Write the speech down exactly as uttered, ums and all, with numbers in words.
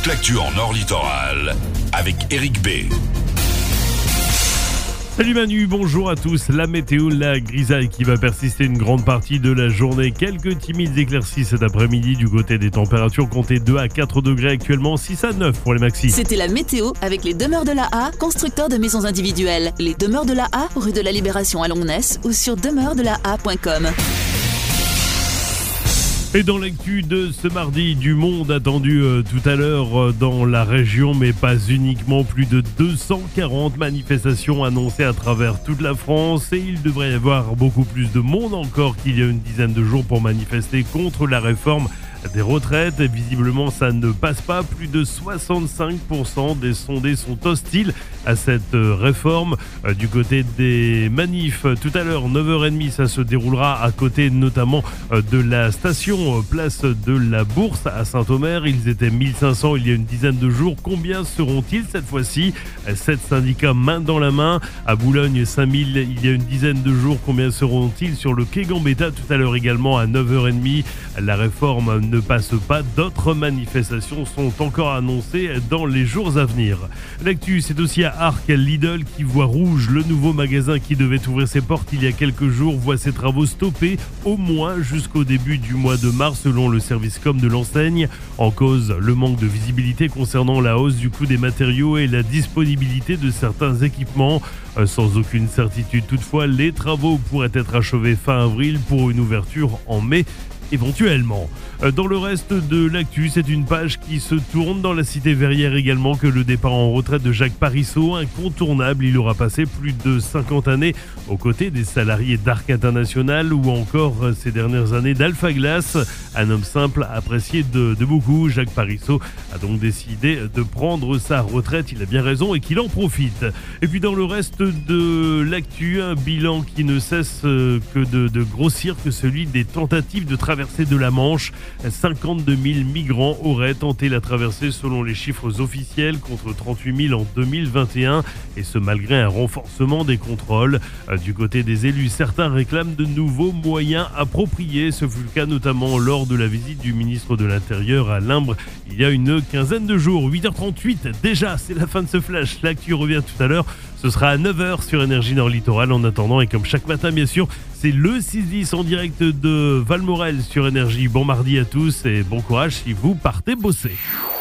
l'actu en Nord Littoral avec Eric B. Salut Manu, bonjour à tous. La météo, la grisaille qui va persister une grande partie de la journée. Quelques timides éclaircies cet après-midi du côté des températures. Comptez deux à quatre degrés actuellement, six à neuf pour les maxis. C'était la météo avec les Demeures de la A, constructeurs de maisons individuelles. Les Demeures de la A, rue de la Libération à Longness ou sur demeure de la a point com. Et dans l'actu de ce mardi, du monde attendu euh, tout à l'heure euh, dans la région, mais pas uniquement. Plus de deux cent quarante manifestations annoncées à travers toute la France, et il devrait y avoir beaucoup plus de monde encore qu'il y a une dizaine de jours pour manifester contre la réforme des retraites. Visiblement, ça ne passe pas. Plus de soixante-cinq pour cent des sondés sont hostiles à cette réforme. Du côté des manifs, tout à l'heure, neuf heures trente, ça se déroulera à côté notamment de la station place de la Bourse à Saint-Omer. Ils étaient mille cinq cents il y a une dizaine de jours. Combien seront-ils cette fois-ci? Sept syndicats main dans la main. À Boulogne, cinq mille il y a une dizaine de jours. Combien seront-ils sur le quai Gambetta tout à l'heure également à neuf heures trente? La réforme ne passe pas. D'autres manifestations sont encore annoncées dans les jours à venir. L'actu, c'est aussi à Arques, Lidl qui voit rouge. Le nouveau magasin qui devait ouvrir ses portes il y a quelques jours voit ses travaux stoppés au moins jusqu'au début du mois de mars selon le service com de l'enseigne. En cause, le manque de visibilité concernant la hausse du coût des matériaux et la disponibilité de certains équipements. Sans aucune certitude toutefois, les travaux pourraient être achevés fin avril pour une ouverture en mai éventuellement. Dans le reste de l'actu, c'est une page qui se tourne dans la cité verrière également que le départ en retraite de Jacques Parizeau, incontournable. Il aura passé plus de cinquante années aux côtés des salariés d'Arc International ou encore ces dernières années d'Alpha Glass. Un homme simple apprécié de, de beaucoup, Jacques Parizeau a donc décidé de prendre sa retraite. Il a bien raison et qu'il en profite. Et puis dans le reste de l'actu, un bilan qui ne cesse que de, de grossir que celui des tentatives de traversée de la Manche. cinquante-deux mille migrants auraient tenté la traversée selon les chiffres officiels contre trente-huit mille en deux mille vingt et un, et ce malgré un renforcement des contrôles. Du côté des élus, certains réclament de nouveaux moyens appropriés. Ce fut le cas notamment lors de la visite du ministre de l'Intérieur à Limbre il y a une quinzaine de jours. huit heures trente-huit déjà, c'est la fin de ce flash. L'actu revient tout à l'heure. Ce sera à neuf heures sur Énergie Nord Littoral. En attendant, et comme chaque matin bien sûr, c'est le six dix en direct de Valmorel sur Énergie. Bon mardi à tous et bon courage si vous partez bosser.